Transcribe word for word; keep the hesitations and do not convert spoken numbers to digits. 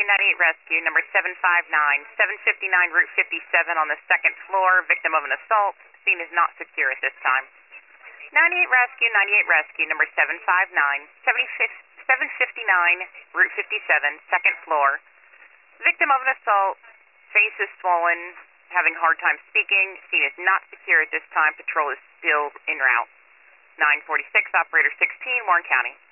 ninety-eight Rescue, number seven five nine, seven fifty-nine Route fifty-seven on the second floor, victim of an assault. Scene is not secure at this time. ninety-eight Rescue, ninety-eight Rescue, number seven five nine, seven fifty-nine Route fifty-seven, second floor. Victim of an assault, face is swollen, having a hard time speaking. Scene is not secure at this time. Patrol is still en route. nine forty-six, operator sixteen, Warren County.